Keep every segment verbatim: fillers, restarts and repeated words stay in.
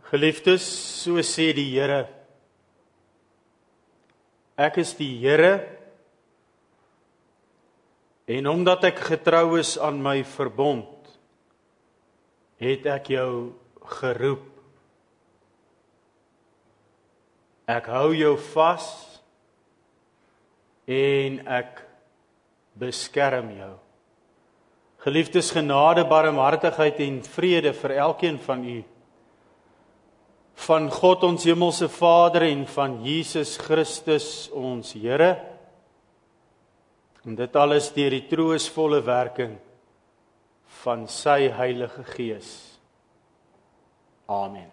Geliefdes, so sê die Here, ek is die Here, en omdat ek getrou is aan my verbond, het ek jou geroep. Ek hou jou vas, en ek beskerm jou. Geliefdes, genade, barmhartigheid en vrede vir elkeen van u, van God ons hemelse Vader en van Jesus Christus ons Here, en dit alles deur die troostvolle werking van sy Heilige Gees. Amen.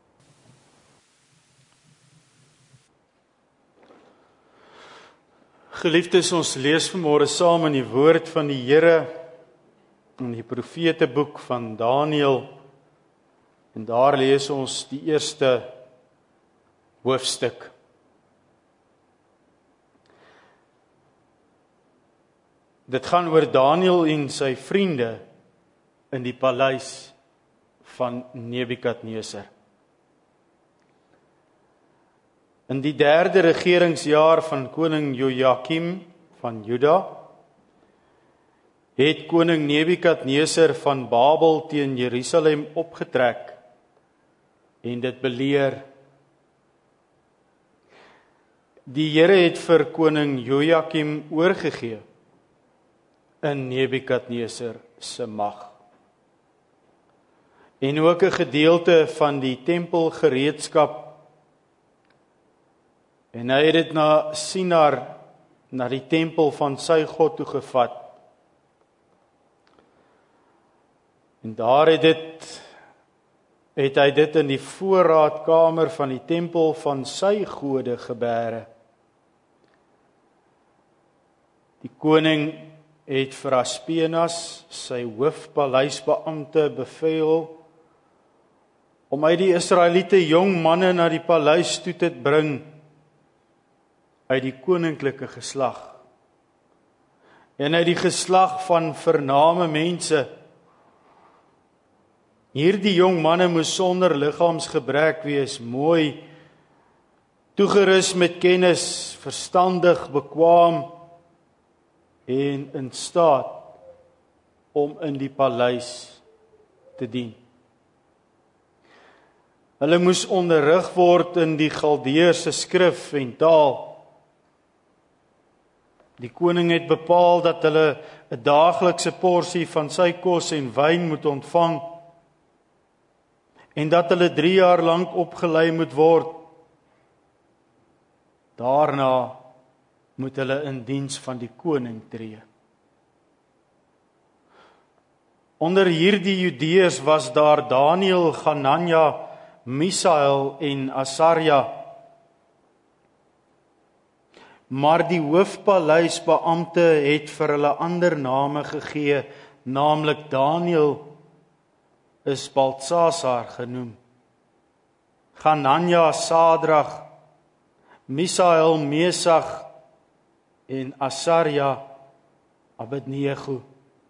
Geliefdes, ons lees vanmôre saam in die woord van die Here in die profeteboek van Daniël. En daar lees ons die eerste hoofstuk. Dit gaan oor Daniël en sy vriende in die paleis van Nebukadneser. In die derde regeringsjaar van koning Jojakim van Juda, het koning Nebukadneser van Babel teen Jerusalem opgetrek en dit beleer. Die Here het vir koning Jojakim oorgegee in Nebukadneser se mag. En ook 'n gedeelte van die tempelgereedskap. En hy het dit na Sinar, na die tempel van sy God toe gevat. En daar het dit het hy dit in die voorraadkamer van die tempel van sy gode gebêre. Die koning het vir Aspenas, sy hoofpaleisbeampte, beveel om uit die Israeliete jong manne na die paleis toe te bring uit die koninklike geslag. En uit die geslag van vername mense. Hierdie jong manne moes sonder liggaamsgebrek wees, mooi, toegerus met kennis, verstandig, bekwaam en in staat om in die paleis te dien. Hulle moes onderrig word in die Galdeërse skrif en taal. Die koning het bepaal dat hulle 'n daaglikse porsie van sy kos en wyn moet ontvang, en dat hulle drie jaar lank opgelei moet word. Daarna moet hulle in diens van die koning tree. Onder hierdie Judeërs was daar Daniël, Hananja, Misael en Asarja. Maar die hoofpaleisbeampte het vir hulle ander name gegee, naamlik Daniël is Baltsasar genoem. Hananja, Sadrag, Misael, Mesach en Asarja, Abednego.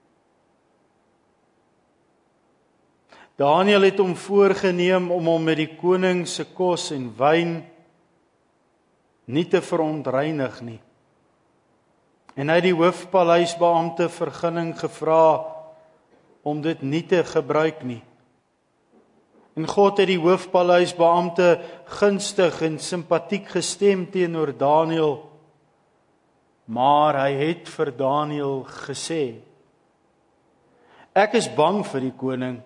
Daniël het hom voorgeneem om hom met die koning se kos en wyn nie te verontreinig nie. En hy het die hoofpaleisbeampte vergunning gevra om dit nie te gebruik nie. En God het die hoofpaleisbeampte gunstig en simpatiek gestem teenoor Daniël, maar hy het vir Daniël gesê: Ek is bang vir die koning.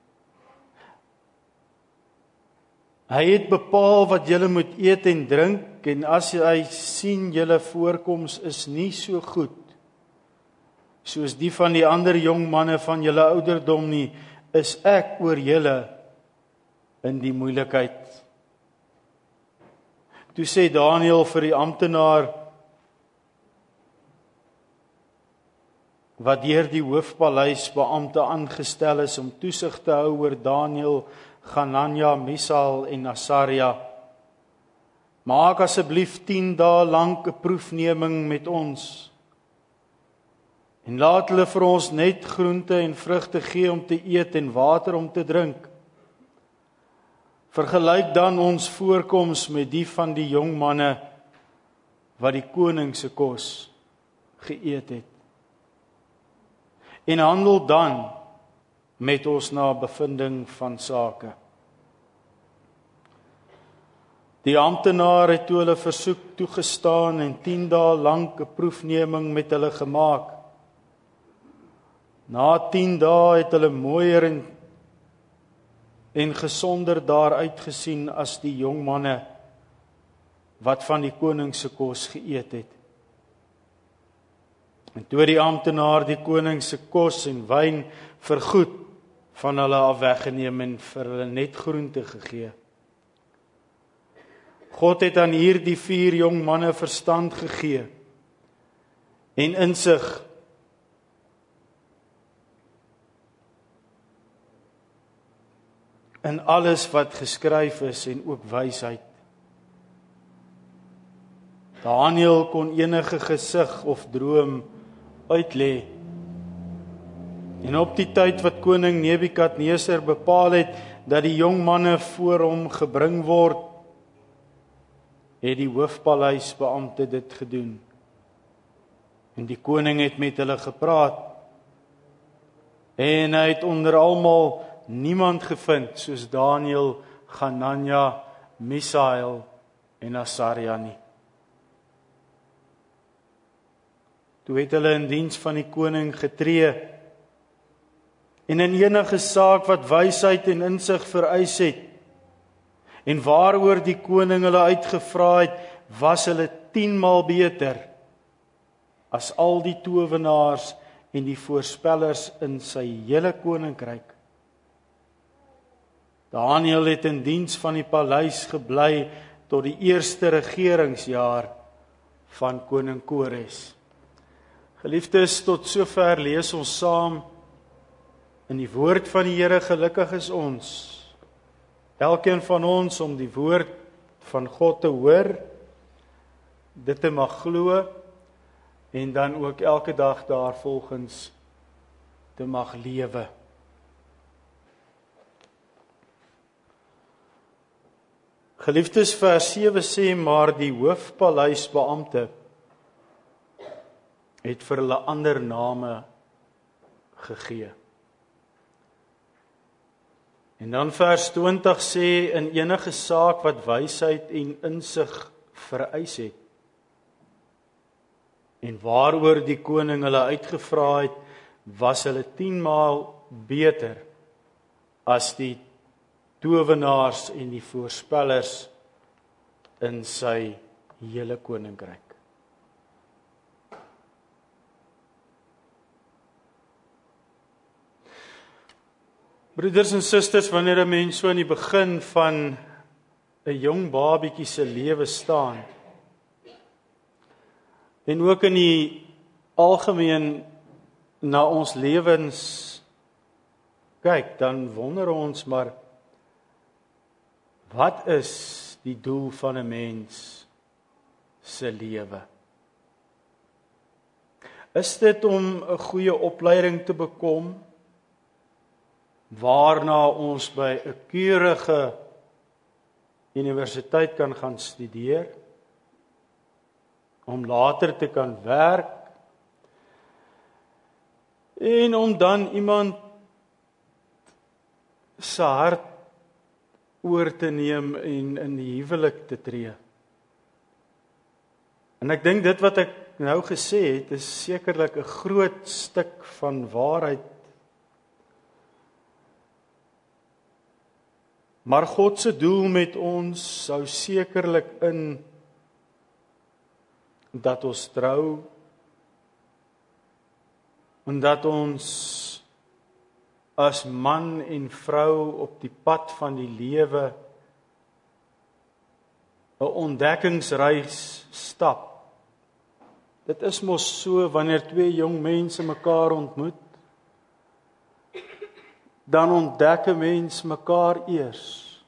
Hy het bepaal wat julle moet eet en drink, en as hy sien julle voorkoms is nie so goed soos die van die ander jong manne van julle ouderdom nie, is ek oor julle in die moeilikheid. Toe sê Daniël vir die amptenaar wat deur die hoofpaleisbeampte aangestel is om toesig te hou oor Daniël, Hananja, Misael en Asarja: Maak asseblief tien dae lank 'n proefneming met ons. En laat hulle vir ons net groente en vrugte gee om te eet en water om te drink. Vergelyk dan ons voorkoms met die van die jong manne wat die koning se kos geëet het. En handel dan met ons na bevinding van sake. Die amptenaar het toe hulle versoek toegestaan en tien dae lank 'n proefneming met hulle gemaak. Na tien dae het hulle mooier en, en gesonder daar uitgesien as die jong manne wat van die koning se kos geëet het. En toe die amptenaar die koning se kos en wyn vergoed van hulle af weggeneem en vir hulle net groente gegee. God het aan hierdie vier jong manne verstand gegee en insig in alles wat geskryf is en ook wysheid. Daniël kon enige gesig of droom uitlê. En op die tyd wat koning Nebukadneser bepaal het dat die jong manne voor hom gebring word, het die hoofpaleisbeampte dit gedoen. En die koning het met hulle gepraat. En hy het onder almal niemand gevind soos Daniël, Hananja, Misael en Asaria nie. Toe het hulle in diens van die koning getree en in enige saak wat wysheid en insig vereis het en waaroor die koning hulle uitgevra het, was hulle tienmaal beter as al die towenaars en die voorspellers in sy hele koninkryk. Daniël het in diens van die paleis gebly tot die eerste regeringsjaar van koning Kores. Geliefdes, tot sover lees ons saam in die woord van die Here. Gelukkig is ons, elkeen van ons, om die woord van God te hoor, dit te mag glo en dan ook elke dag daarvolgens te mag lewe. Geliefdes, vers sewe sê, maar die hoofpaleisbeampte het vir hulle ander name gegee. En dan vers twintig sê, in enige saak wat wysheid en insig vereis het, en waaroor die koning hulle uitgevra het, was hulle tienmaal beter as die towenaars en die voorspellers in sy hele koninkryk. Broeders en susters, wanneer 'n mens so in die begin van 'n jong babietjie se lewe staan, en ook in die algemeen na ons lewens kyk, dan wonder ons maar, wat is die doel van 'n mens se lewe? Is dit om 'n goeie opleiding te bekom, waarna ons by 'n keurige universiteit kan gaan studeer, om later te kan werk, en om dan iemand se hart oor te neem en in die huwelik te tree? En ek dink dit wat ek nou gesê het, is sekerlik 'n groot stuk van waarheid. Maar God se doel met ons sou sekerlik in dat ons trou, en dat ons as man en vrou op die pad van die lewe 'n ontdekkingsreis stap. Dit is mos so, wanneer twee jong mense mekaar ontmoet, dan ontdek 'n mens mekaar eers.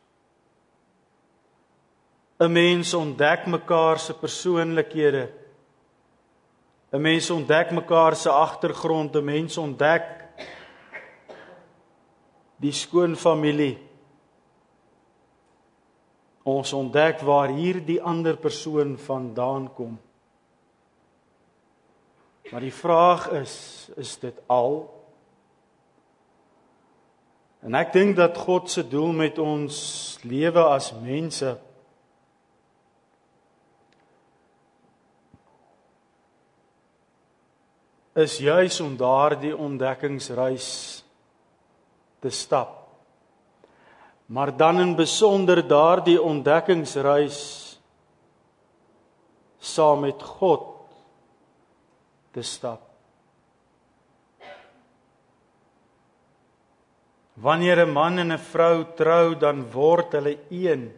'n Mens ontdek mekaar se persoonlikhede. 'n Mens ontdek mekaar se agtergrond. 'n Mens ontdek die skoonfamilie. Ons ontdek waar hier die ander persoon vandaan kom. Maar die vraag is, is dit al? En ek dink dat God se doel met ons lewe as mense is juis om daardie ontdekkingsreis te stap. Maar dan in besonder daardie ontdekkingsreis saam met God te stap. Wanneer 'n man en 'n vrou trou, dan word hulle een.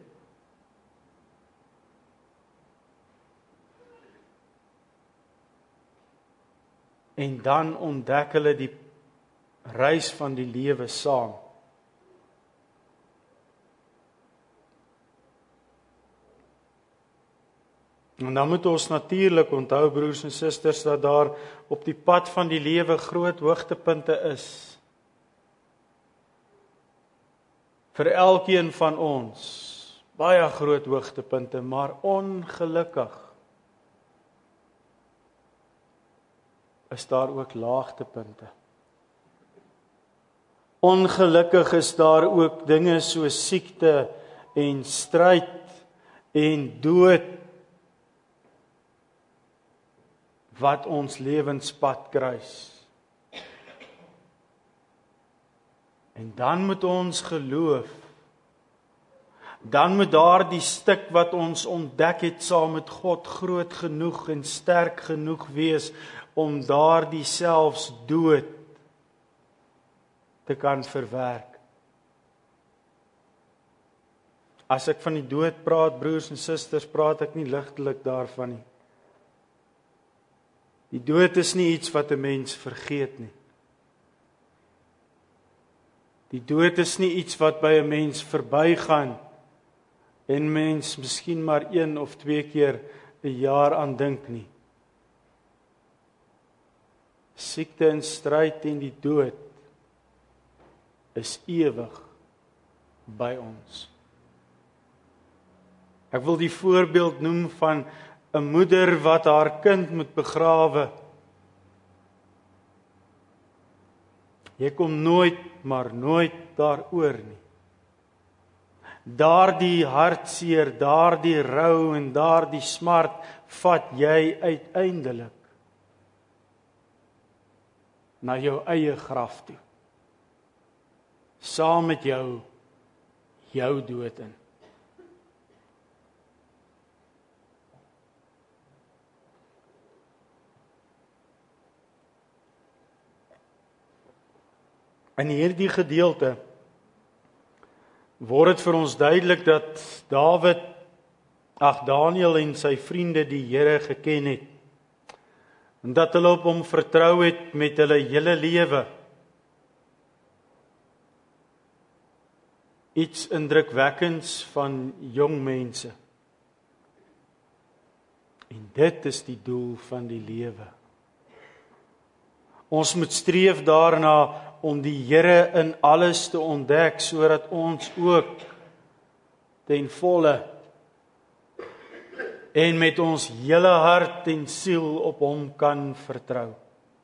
En dan ontdek hulle die reis van die lewe saam. En dan moet ons natuurlik onthou, broers en susters, dat daar op die pad van die lewe groot hoogtepunte is. Vir elkeen van ons, baie groot hoogtepunte, maar ongelukkig is daar ook laagtepunte. Ongelukkig is daar ook dinge so siekte en stryd en dood wat ons lewenspad kruis. En dan moet ons geloof, dan moet daardie stuk wat ons ontdek het saam met God groot genoeg en sterk genoeg wees om daardie selfs dood te kan verwerk. As ek van die dood praat, broers en susters, praat ek nie ligtelik daarvan nie. Die dood is nie iets wat 'n mens vergeet nie. Die dood is nie iets wat by 'n mens verbygaan en mens miskien maar een of twee keer 'n jaar aan dink nie. Siekte en stryd en die dood is ewig by ons. Ek wil die voorbeeld noem van 'n moeder wat haar kind moet begrawe. Jy kom nooit, maar nooit daaroor nie. Daardie hartseer, daardie rou en daardie smart vat jy uiteindelik na jou eie graf toe. Saam met jou, jou dood in. In hierdie gedeelte word dit vir ons duidelik dat Dawid, ag Daniël en sy vriende die Here geken het. En dat hulle op hom vertrou het met hulle hele lewe. Iets indrukwekkends van jong mense. En dit is die doel van die lewe. Ons moet streef daarna om die Here in alles te ontdek, sodat ons ook ten volle en met ons hele hart en siel op hom kan vertrou.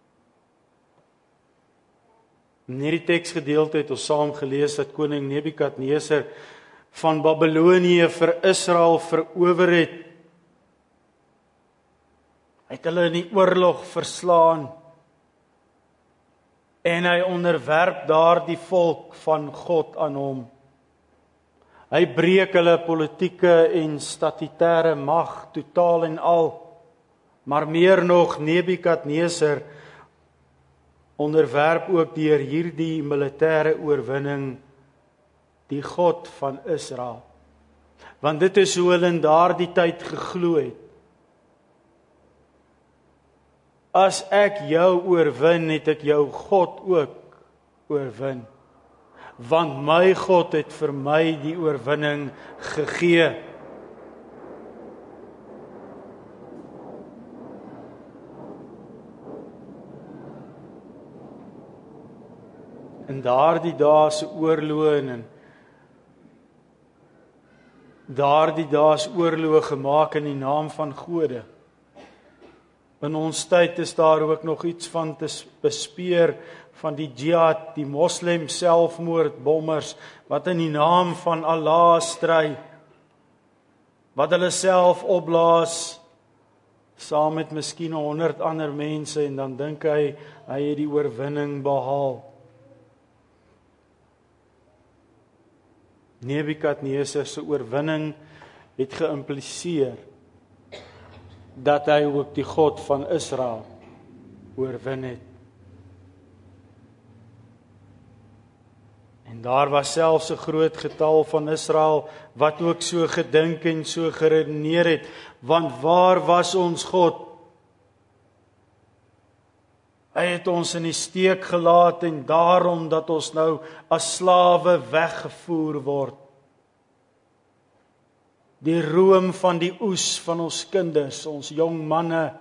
In hierdie teksgedeelte het ons saam gelees dat koning Nebukadneser van Babylonië vir Israel verower het. Hy het hulle in die oorlog verslaan. En hy onderwerp daardie volk van God aan hom. Hy breek hulle politieke en statutêre mag totaal en al. Maar meer nog, Nebukadneser onderwerp ook deur hierdie militêre oorwinning die God van Israel. Want dit is hoe hulle in daardie tyd geglo het. As ek jou oorwin, het ek jou God ook oorwin. Want my God het vir my die oorwinning gegee. In daardie dae se oorloë en daardie dae is oorloë gemaak in die naam van gode. In ons tyd is daar ook nog iets van te bespeer van die jihad, die moslim selfmoordbommers, wat in die naam van Allah stry, wat hulle self opblaas, saam met miskien honderd ander mense, en dan dink hy, hy het die oorwinning behaal. Nebukadneser se oorwinning het geïmpliseer dat hy ook die God van Israel oorwin het. En daar was selfs 'n groot getal van Israel wat ook so gedink en so geredeneer het, want waar was ons God? Hy het ons in die steek gelaat en daarom dat ons nou as slawe weggevoer word. Die room van die oes van ons kinders, ons jong manne,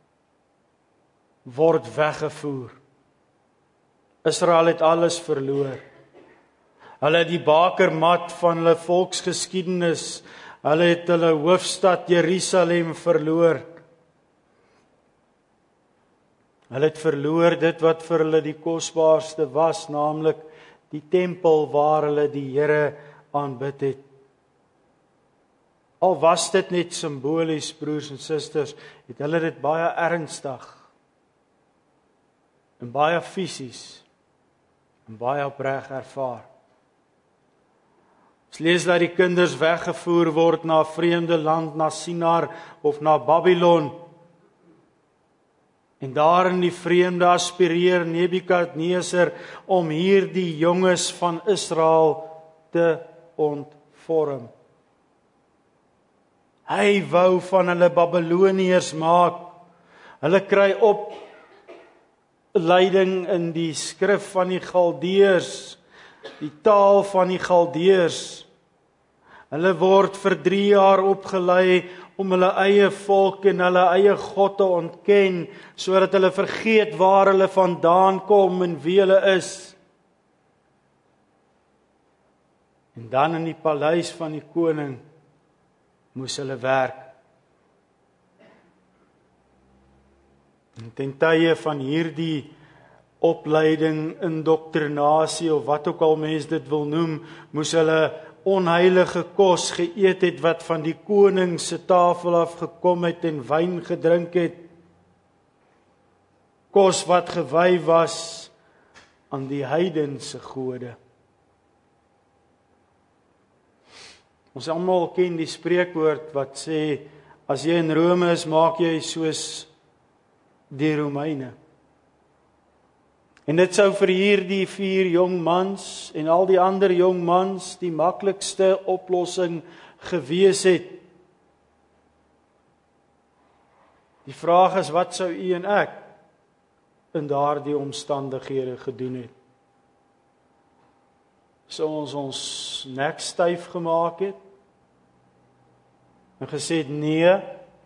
word weggevoer. Israel het alles verloor. Hulle het die bakermat van hulle volksgeskiedenis, hulle het hulle hoofstad Jerusalem verloor. Hulle het verloor dit wat vir hulle die kosbaarste was, naamlik die tempel waar hulle die Here aanbid het. Al was dit net simbolies, broers en susters, het hulle dit baie ernstig en baie fisies en baie opreg ervaar. Ons lees dat die kinders weggevoer word na 'n vreemde land, na Sinar of na Babylon. En daar in die vreemde aspireer Nebukadneser om hierdie jonges van Israel te ontvorm. Hy wou van hulle Babiloniërs maak. Hulle kry opleiding in die skrif van die Galdeërs, die taal van die Galdeërs. Hulle word vir drie jaar opgelei om hulle eie volk en hulle eie God te ontken, sodat hulle vergeet waar hulle vandaan kom en wie hulle is. En dan in die paleis van die koning moes hulle werk. En ten tye van hierdie opleiding, indoktrinasie of wat ook al mens dit wil noem, moes hulle onheilige kos geëet het wat van die koning se tafel af gekom het en wyn gedrink het. Kos wat gewy was aan die heidense gode. Ons almal ken die spreekwoord wat sê, as jy in Rome is, maak jy soos die Romeine. En dit sou vir hierdie vier jong mans en al die ander jong mans die maklikste oplossing gewees het. Die vraag is, wat sou u en ek in daardie omstandighede gedoen het? Sou ons ons nek styf gemaak het en gesê het nee,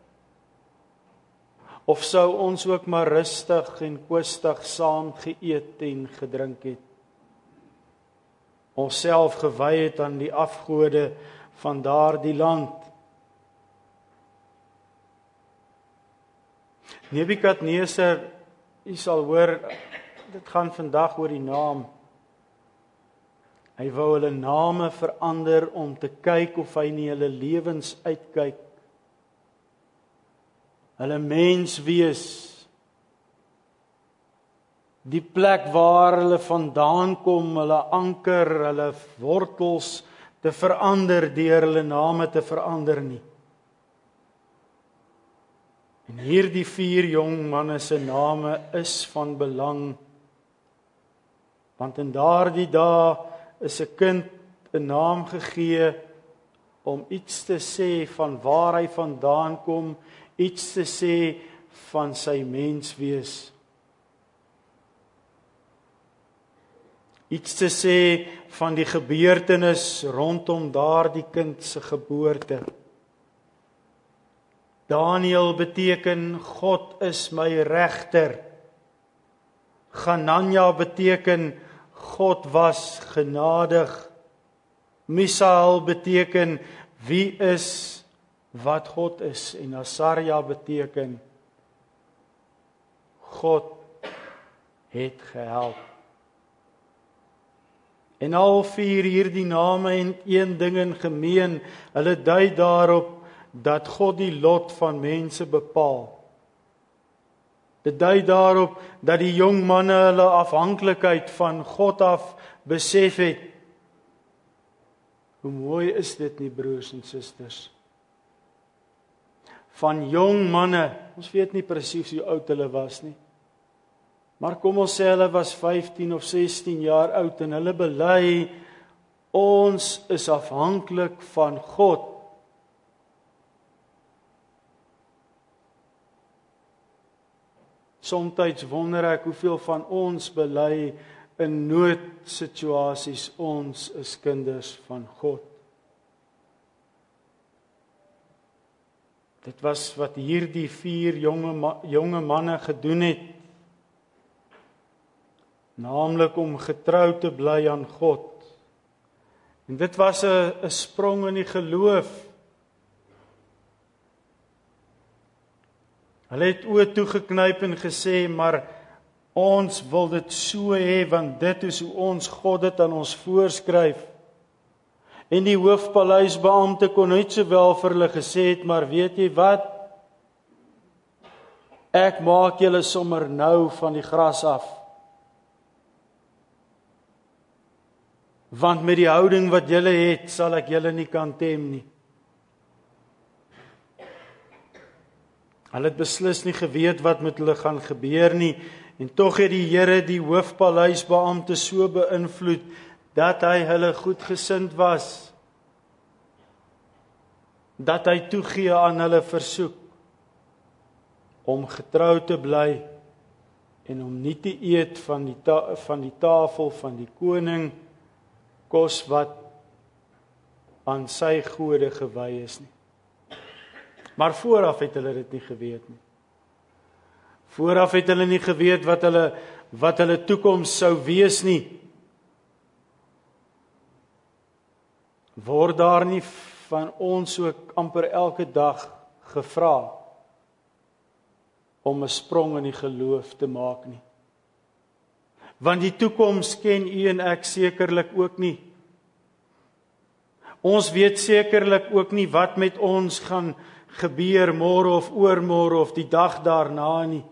of sou ons ook maar rustig en kwistig saam geëet en gedrink het? Ons self gewy het aan die afgode van daardie land. Nebukadneser, u sal hoor, dit gaan vandag oor die naam. Hy wou hulle name verander om te kyk of hy nie hulle lewens uitkyk. Hulle mens wees, die plek waar hulle vandaan kom, hulle anker, hulle wortels te verander deur hulle name te verander nie. En hierdie vier jong manne se name is van belang, want in daardie dae is 'n kind 'n naam gegee om iets te sê van waar hy vandaan kom, iets te sê van sy menswees. Iets te sê van die gebeurtenis rondom daardie kind se geboorte. Daniel beteken God is my regter. Hananja beteken God was genadig. Misael beteken wie is wat God is? En Asaria beteken God het gehelp. En al vier hierdie name en een ding in gemeen, hulle dui daarop dat God die lot van mense bepaal. Dit dui daarop dat die jong manne hulle afhanklikheid van God af besef het. Hoe mooi is dit nie, broers en susters? Van jong manne, ons weet nie presies hoe oud hulle was nie, maar kom ons sê hulle was vyftien of sestien jaar oud en hulle bely, ons is afhanklik van God. Somtyds wonder ek hoeveel van ons bely in noodsituasies, ons is kinders van God. Dit was wat hierdie vier jonge, jonge manne gedoen het, naamlik om getrou te bly aan God. En dit was 'n 'n sprong in die geloof. Hulle het oë toegeknyp en gesê, maar ons wil dit so hê, want dit is hoe ons God dit aan ons voorskryf. En die hoofpaleisbeampte kon net sowel vir hulle gesê het, maar weet jy wat? Ek maak julle sommer nou van die gras af. Want met die houding wat julle het, sal ek julle nie kan tem nie. Hulle het beslis nie geweet wat met hulle gaan gebeur nie, en tog het die Here die hoofpaleisbeampte so beïnvloed, dat hy hulle goedgesind was, dat hy toegee aan hulle versoek, om getrou te bly, en om nie te eet van die, ta- van die tafel van die koning, kos wat aan sy gode gewy is nie. Maar vooraf het hulle dit nie geweet nie. Vooraf het hulle nie geweet wat hulle, wat hulle toekoms sou wees nie. Word daar nie van ons ook amper elke dag gevra om 'n sprong in die geloof te maak nie? Want die toekoms ken u en ek sekerlik ook nie. Ons weet sekerlik ook nie wat met ons gaan gebeur môre of oormôre of die dag daarna nie.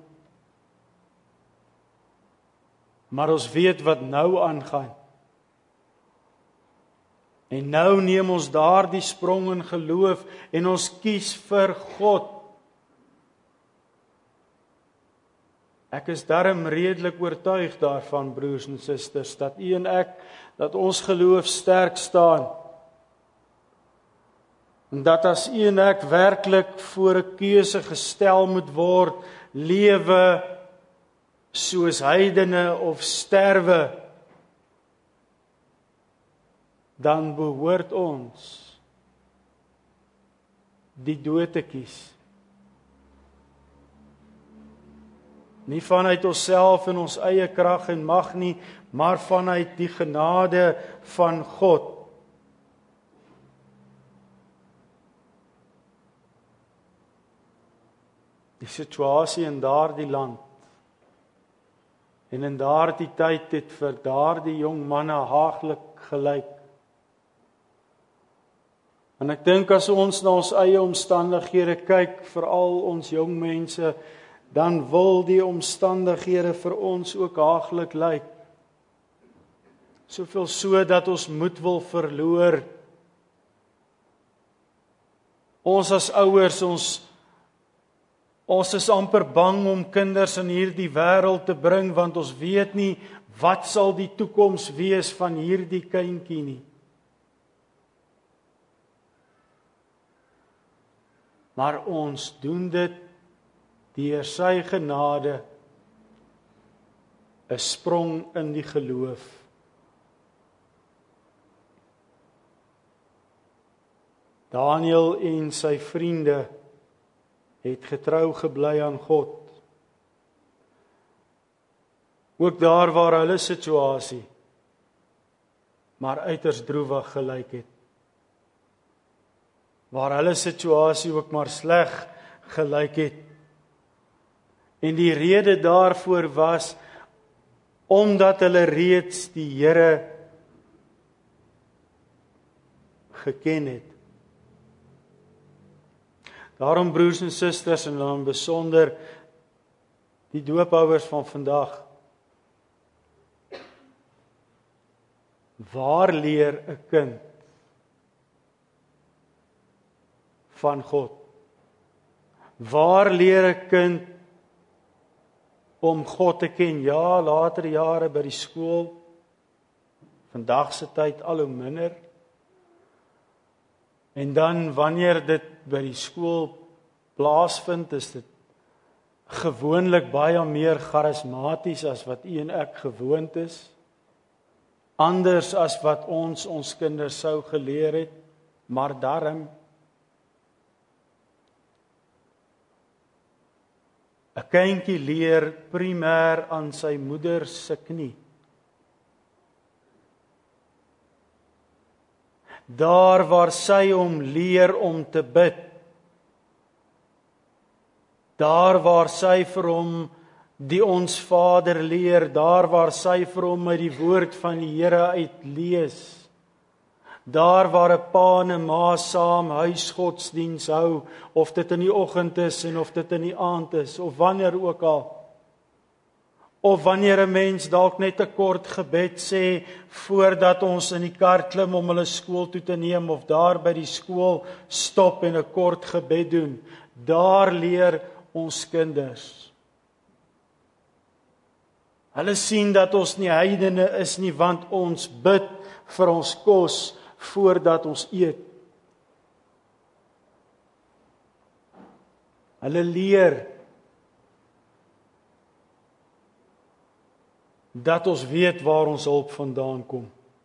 Maar ons weet wat nou aangaan. En nou neem ons daardie sprong in geloof en ons kies vir God. Ek is darm redelik oortuig daarvan, broers en susters, dat u en ek, dat ons geloof sterk staan. En dat as u en ek werklik voor 'n keuse gestel moet word, lewe soos heidene of sterwe, dan behoort ons die dood te kies. Nie vanuit onsself en ons eie krag en mag nie, maar vanuit die genade van God. Die situasie in daardie land en in daardie tyd het vir daardie jong manne haaglik gelyk. En ek dink as ons na ons eie omstandighede kyk, veral ons jong mense, dan wil die omstandighede vir ons ook haaglik lyk. Soveel so dat ons moed wil verloor. Ons as ouers, ons Ons is amper bang om kinders in hierdie wêreld te bring, want ons weet nie wat sal die toekoms wees van hierdie kindjie nie. Maar ons doen dit deur sy genade, 'n sprong in die geloof. Daniël en sy vriende het getrou gebly aan God. Ook daar waar hulle situasie maar uiters droewig gelyk het. waar hulle situasie ook maar sleg gelyk het. En die rede daarvoor was, omdat hulle reeds die Here geken het. Daarom broers en susters, en dan besonder die doophouers van vandag, waar leer 'n kind van God? Waar leer 'n kind om God te ken? Ja, later jare by die skool, vandag se tyd al hoe minder. En dan wanneer dit by die skool plaasvind, is dit gewoonlik baie meer charismaties as wat u en ek gewoond is. Anders as wat ons ons kinders sou geleer het, maar daarom 'n kindjie leer primêr aan sy moeder se knie. Daar waar sy hom leer om te bid, daar waar sy vir hom die Ons Vader leer, daar waar sy vir hom uit die woord van die Here uit lees, daar waar 'n pa en 'n ma saam huisgodsdiens hou, of dit in die oggend is en of dit in die aand is, of wanneer ook al, of wanneer 'n mens dalk net 'n kort gebed sê voordat ons in die kar klim om hulle skool toe te neem, of daar by die skool stop en 'n kort gebed doen, daar leer ons kinders. Hulle sien dat ons nie heidene is nie, want ons bid vir ons kos voordat ons eet. Hulle leer dat ons weet waar ons hulp vandaan kom.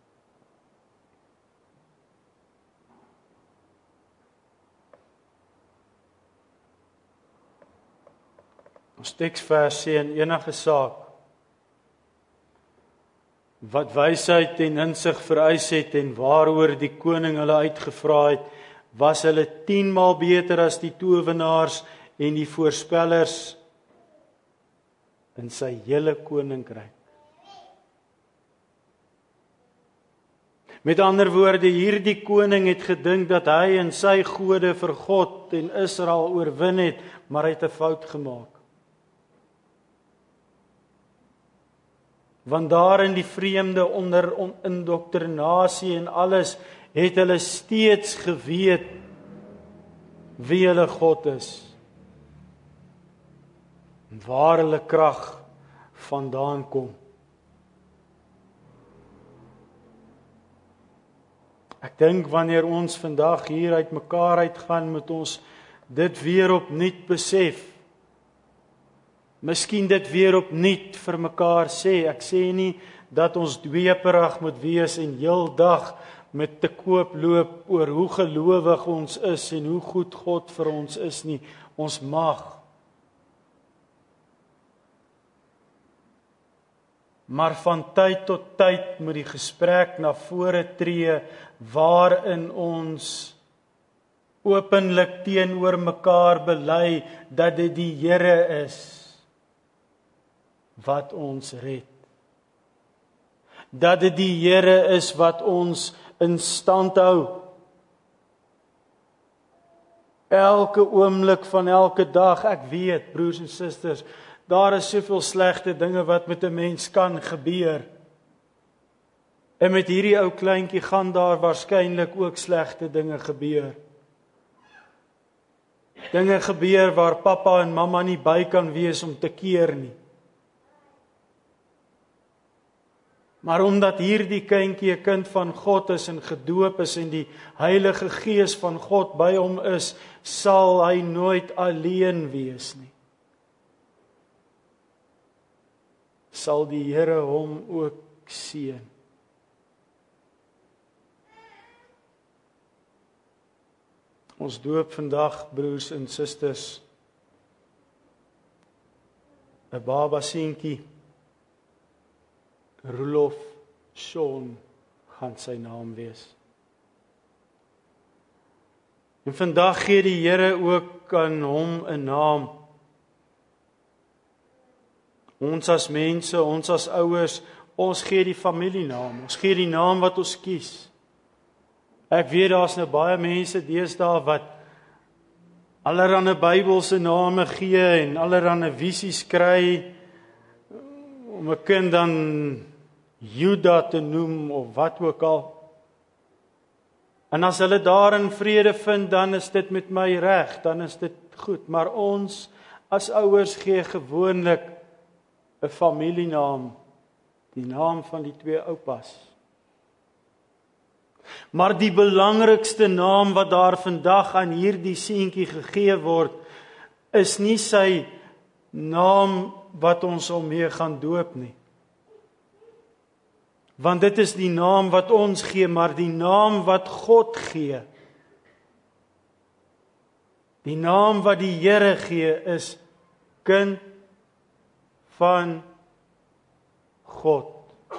Ons teksvers sê in enige saak wat wysheid en insig vereis het en waaroor die koning hulle uitgevra het, was hulle tienmaal beter as die towenaars en die voorspellers in sy hele koninkryk. Met ander woorde, hierdie koning het gedink dat hy en sy gode vir God en Israel oorwin het, maar hy het 'n fout gemaak. Want daar in die vreemde onder indoktrinasie en alles, het hulle steeds geweet wie hulle God is. En waar hulle krag vandaan kom. Ek dink wanneer ons vandag hier uit mekaar uitgaan, moet ons dit weer opnuut besef. Miskien dit weer opnuut vir mekaar sê. Ek sê nie dat ons dweeperig moet wees en heeldag met te koop loop oor hoe gelowig ons is en hoe goed God vir ons is nie. Ons mag. Maar van tyd tot tyd moet die gesprek na vore tree waarin ons openlik teenoor mekaar bely dat dit die Here is wat ons red. Dat dit die Here is wat ons in stand hou. Elke oomblik van elke dag, ek weet, broers en susters, daar is soveel slegte dinge wat met 'n mens kan gebeur. En met hierdie ou kleintjie gaan daar waarskynlik ook slegte dinge gebeur. Dinge gebeur waar pappa en mamma nie by kan wees om te keer nie. Maar omdat hierdie kindjie 'n kind van God is en gedoop is en die Heilige Gees van God by hom is, sal hy nooit alleen wees nie. Sal die Here hom ook seën. Ons doop vandag, broers en susters, 'n baba seentjie. Rolof Sean gaan sy naam wees. En vandag gee die Here ook aan hom 'n naam. Ons as mense, ons as ouers, ons gee die familienaam. Ons gee die naam wat ons kies. Ek weet daar's nou baie mense deesdae wat allerlei Bybelse name gee en allerlei visies kry om 'n kind dan Juda te noem of wat ook al. En as hulle daarin vrede vind, dan is dit met my reg, dan is dit goed. Maar ons as ouers gee gewoonlik 'n familienaam, die naam van die twee oupas. Maar die belangrikste naam wat daar vandag aan hierdie seentjie gegee word, is nie sy naam wat ons hom mee gaan doop nie. Want dit is die naam wat ons gee, maar die naam wat God gee. Die naam wat die Here gee is kind van God.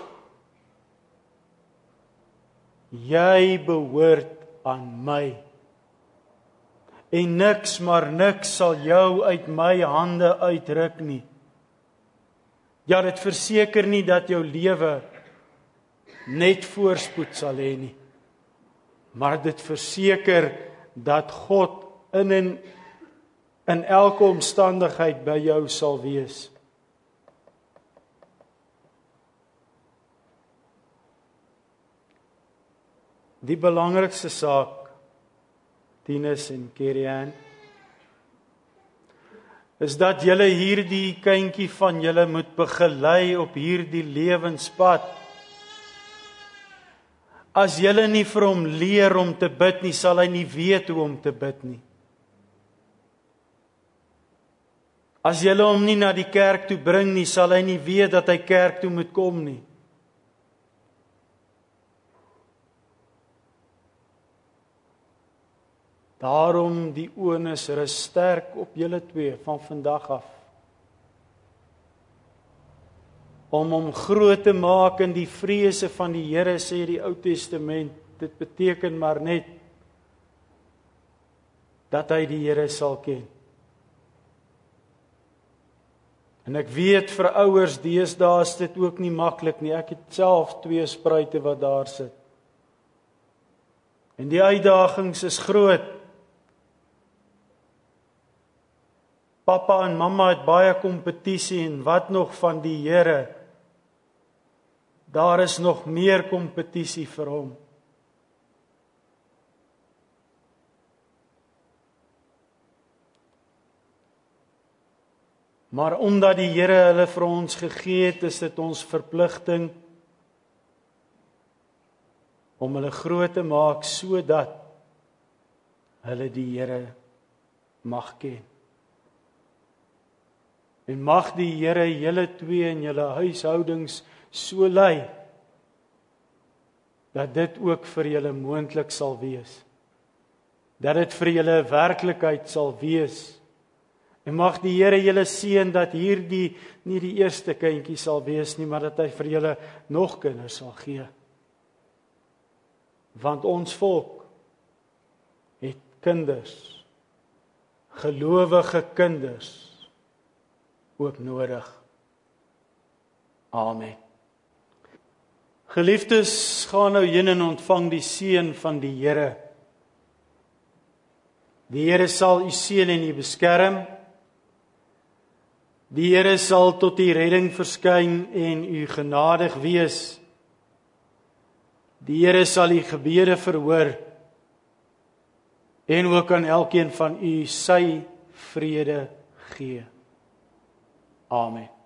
Jy behoort aan my. En niks maar niks sal jou uit my hande uitruk nie. Ja, dit verseker nie dat jou lewe net voorspoed sal hê nie. Maar dit verseker dat God in en in elke omstandigheid by jou sal wees. Die belangrikste saak, Tinus en Kerian, is dat julle hierdie kindjie van julle moet begelei op hierdie lewenspad. As julle nie vir hom leer om te bid nie, sal hy nie weet hoe om te bid nie. As julle hom nie na die kerk toe bring nie, sal hy nie weet dat hy kerk toe moet kom nie. Daarom die onus rus sterk op julle twee van vandag af. Om hom groot te maak in die vrese van die Here, sê die Ou Testament. Dit beteken maar net dat hy die Here sal ken. En ek weet vir ouers deesdae is dit ook nie maklik nie. Ek het self twee spruite wat daar sit. En die uitdagings is groot. Papa en mamma het baie kompetisie en wat nog van die Here. Daar is nog meer kompetisie vir hom. Maar omdat die Here hulle vir ons gegee het, is dit ons verpligting om hulle groot te maak sodat hulle die Here mag ken. En mag die Here julle twee in julle huishoudings so lei, dat dit ook vir julle moontlik sal wees. Dat dit vir julle 'n werklikheid sal wees. En mag die Here julle seën dat hierdie nie die eerste kindjie sal wees nie, maar dat hy vir julle nog kinders sal gee. Want ons volk het kinders, gelowige kinders, ook nodig. Amen. Geliefdes, gaan nou heen en ontvang die seën van die Here. Die Here sal u seën en u beskerm. Die Here sal tot u redding verskyn en u genadig wees. Die Here sal u gebede verhoor en ook aan elkeen van u sy vrede gee. Amen.